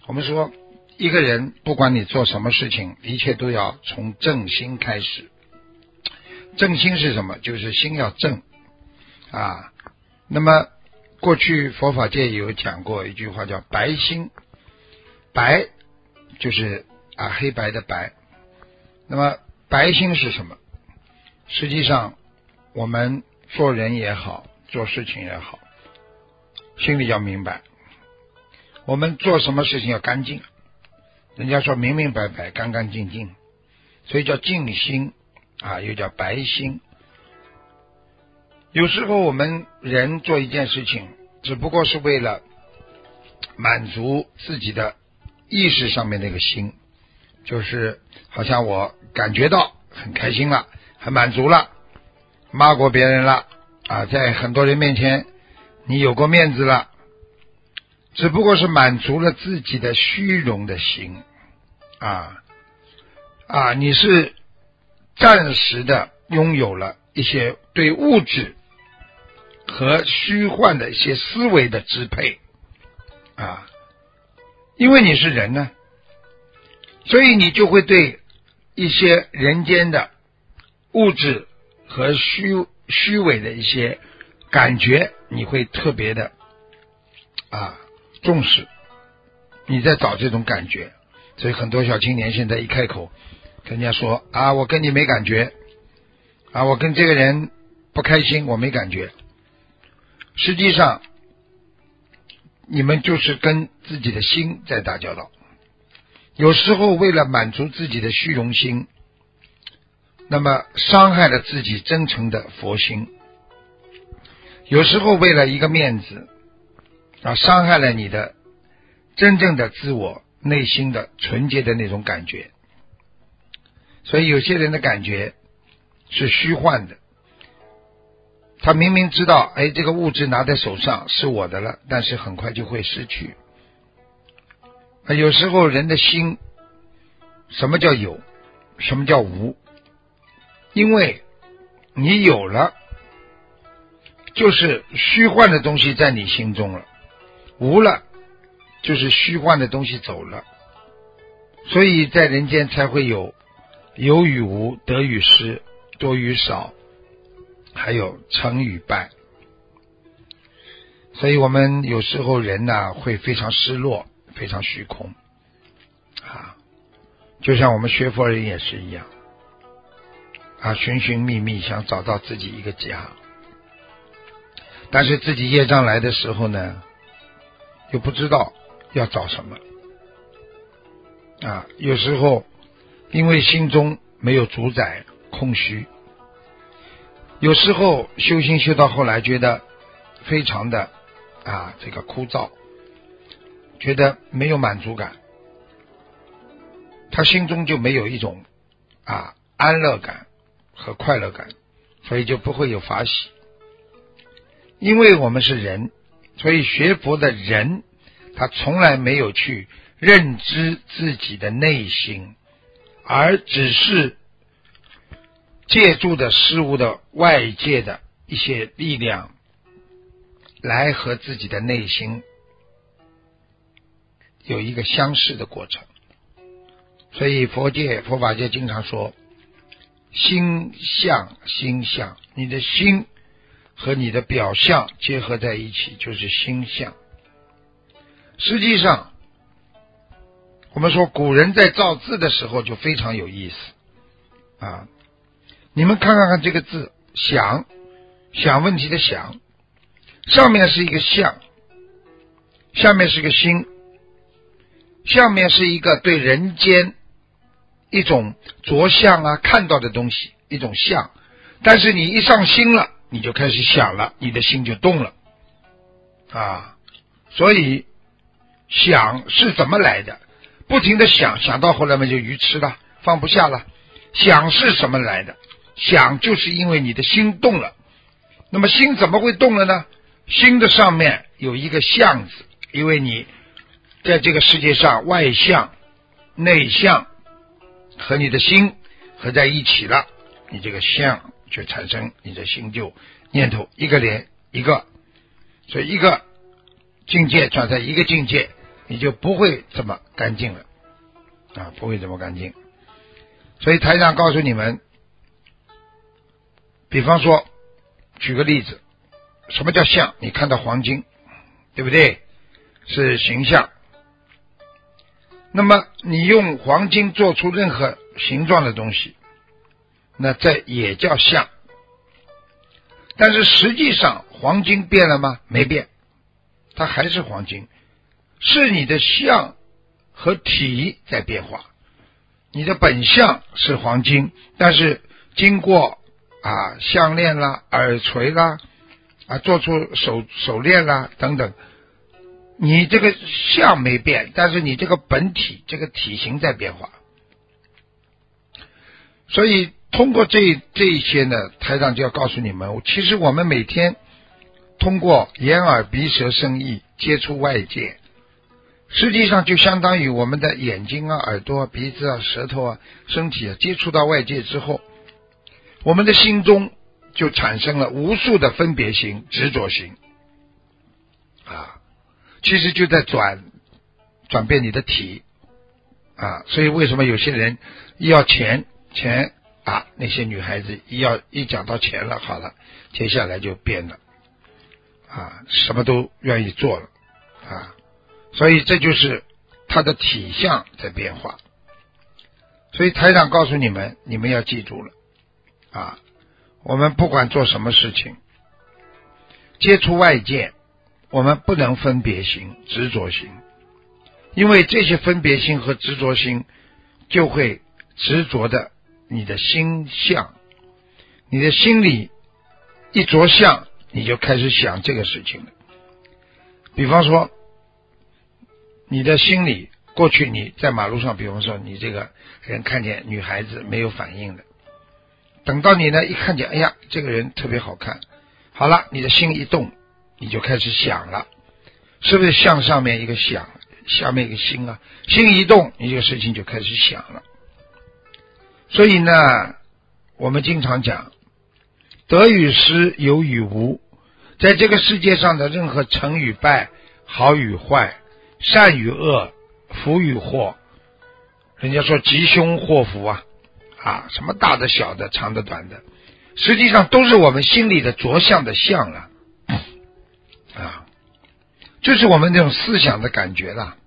我们说一个人不管你做什么事情，一切都要从正心开始。正心是什么？就是心要正啊。那么过去佛法界有讲过一句话叫白心，白就是黑白的白。那么白心是什么？实际上我们做人也好，做事情也好，心里要明白，我们做什么事情要干净，人家说明明白白干干净净，所以叫净心又叫白心。有时候我们人做一件事情只不过是为了满足自己的意识上面那个心，就是好像我感觉到很开心了，很满足了，骂过别人了在很多人面前你有过面子了，只不过是满足了自己的虚荣的心你是暂时的拥有了一些对物质和虚幻的一些思维的支配因为你是人呢，所以你就会对一些人间的物质和虚伪的一些感觉你会特别的重视，你在找这种感觉。所以很多小青年现在一开口跟人家说我跟你没感觉我跟这个人不开心，我没感觉。实际上你们就是跟自己的心在打交道。有时候为了满足自己的虚荣心，那么伤害了自己真诚的佛心。有时候为了一个面子伤害了你的真正的自我内心的纯洁的那种感觉。所以有些人的感觉是虚幻的，他明明知道这个物质拿在手上是我的了，但是很快就会失去。有时候人的心，什么叫有，什么叫无？因为你有了，就是虚幻的东西在你心中了，无了就是虚幻的东西走了。所以在人间才会有有与无，得与失，多与少，还有成与败。所以我们有时候人会非常失落，非常虚空就像我们学佛人也是一样寻寻觅觅想找到自己一个家，但是自己业障来的时候呢，又不知道要找什么有时候因为心中没有主宰，空虚。有时候修心修到后来觉得非常的这个枯燥，觉得没有满足感，他心中就没有一种安乐感和快乐感，所以就不会有法喜。因为我们是人，所以学佛的人他从来没有去认知自己的内心，而只是借助的事物的外界的一些力量来和自己的内心有一个相似的过程。所以佛法界经常说心相，你的心和你的表象结合在一起就是心相。实际上我们说古人在造字的时候就非常有意思你们看看这个字想问题的想，上面是一个相，下面是个心，下面是一个对人间一种着相看到的东西，一种相。但是你一上心了，你就开始想了，你的心就动了所以想是怎么来的？不停的想到后来就愚痴了，放不下了。想是什么来的？想就是因为你的心动了。那么心怎么会动了呢？心的上面有一个相字，因为你在这个世界上外相内相和你的心合在一起了，你这个相就产生，你的心就念头一个连一个，所以一个境界转在一个境界， 你就不会这么干净了啊，不会这么干净。所以台长告诉你们，比方说举个例子，什么叫相？你看到黄金，对不对？是形象。那么你用黄金做出任何形状的东西，那这也叫相。但是实际上黄金变了吗？没变，它还是黄金，是你的相和体在变化。你的本相是黄金，但是经过项链啦、耳垂啦做出手链啦等等，你这个相没变，但是你这个本体这个体型在变化。所以通过这一些呢，台长就要告诉你们，其实我们每天通过眼耳鼻舌身意接触外界，实际上就相当于我们的眼睛耳朵鼻子舌头身体接触到外界之后，我们的心中就产生了无数的分别心、执着心其实就在转变你的体所以为什么有些人一要钱那些女孩子一讲到钱了，好了，接下来就变了什么都愿意做了所以这就是她的体相在变化。所以台长告诉你们，你们要记住了我们不管做什么事情，接触外界，我们不能分别心、执着心，因为这些分别心和执着心就会执着的你的心相，你的心里一着相，你就开始想这个事情了。比方说你的心里，过去你在马路上，比方说你这个人看见女孩子没有反应的，等到你呢一看见，哎呀，这个人特别好看，好了，你的心一动，你就开始想了，是不是向上面一个想，下面一个心心一动，你这个事情就开始想了。所以呢，我们经常讲，得与失，有与无，在这个世界上的任何成与败，好与坏，善与恶，福与祸，人家说吉凶祸福什么大的小的长的短的，实际上都是我们心里的着相的相了就是我们这种思想的感觉了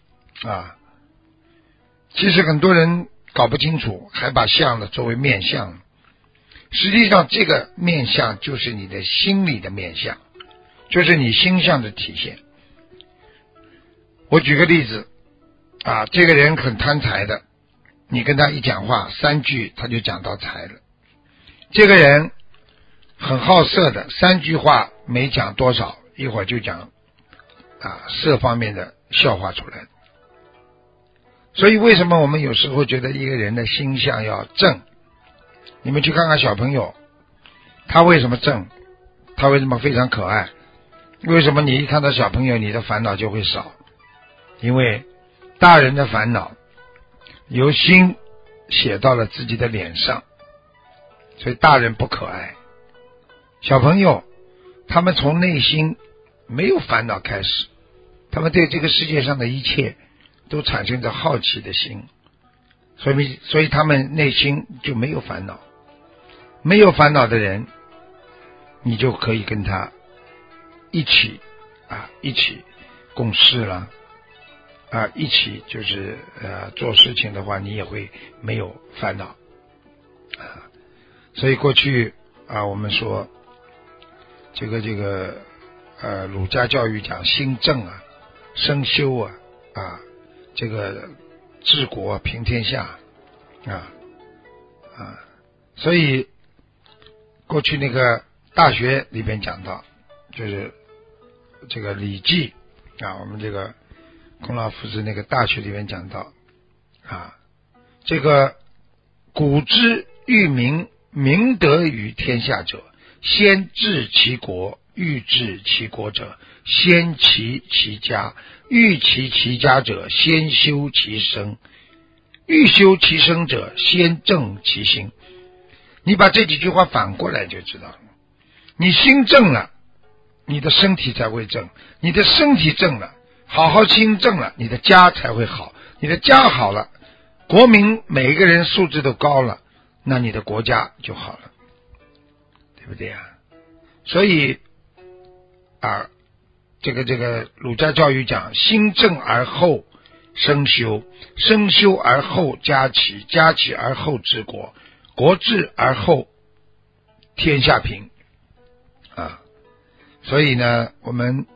其实很多人搞不清楚，还把相呢作为面相，实际上这个面相就是你的心理的面相，就是你心相的体现。我举个例子这个人很贪财的，你跟他一讲话3句他就讲到财了。这个人很好色的，3句话没讲多少，一会儿就讲色方面的笑话出来。所以为什么我们有时候觉得一个人的心相要正？你们去看看小朋友，他为什么正？他为什么非常可爱？为什么你一看到小朋友，你的烦恼就会少？因为大人的烦恼由心写到了自己的脸上，所以大人不可爱。小朋友他们从内心没有烦恼开始，他们对这个世界上的一切都产生着好奇的心，所以他们内心就没有烦恼。没有烦恼的人，你就可以跟他一起共事了一起就是做事情的话，你也会没有烦恼所以过去我们说这个儒家教育讲心正身修这个治国平天下所以过去那个大学里边讲到，就是这个礼记我们这个孔老夫子那个大学里面讲到这个古之欲明德于天下者，先治其国，欲治其国者，先齐其家，欲齐其家者，先修其身，欲修其身者，先正其心。你把这几句话反过来就知道了，你心正了，你的身体才会正，你的身体正了， 好好心正了，你的家才会好，你的家好了，国民每一个人素质都高了，那你的国家就好了，对不对啊？所以啊，这个儒家教育讲，心正而后身修，身修而后家齐，家齐而后治国，国治而后天下平啊。所以呢，我们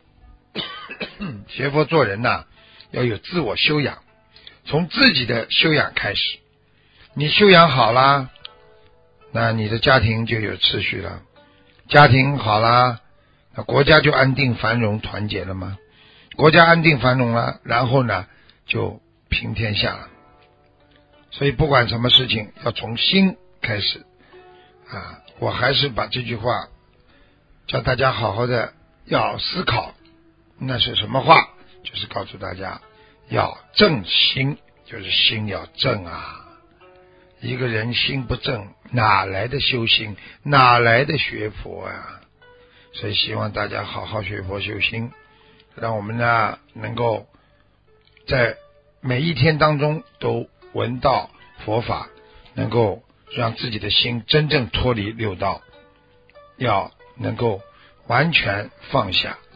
学佛做人呐，要有自我修养，从自己的修养开始。你修养好啦，那你的家庭就有秩序了，家庭好啦，那国家就安定繁荣团结了吗？国家安定繁荣了，然后呢就平天下了。所以不管什么事情要从心开始啊，我还是把这句话叫大家好好的要思考，那是什么话？就是告诉大家要正心，就是心要正啊。一个人心不正，哪来的修行，哪来的学佛啊？所以希望大家好好学佛修心，让我们呢能够在每一天当中都闻到佛法，能够让自己的心真正脱离六道，要能够完全放下，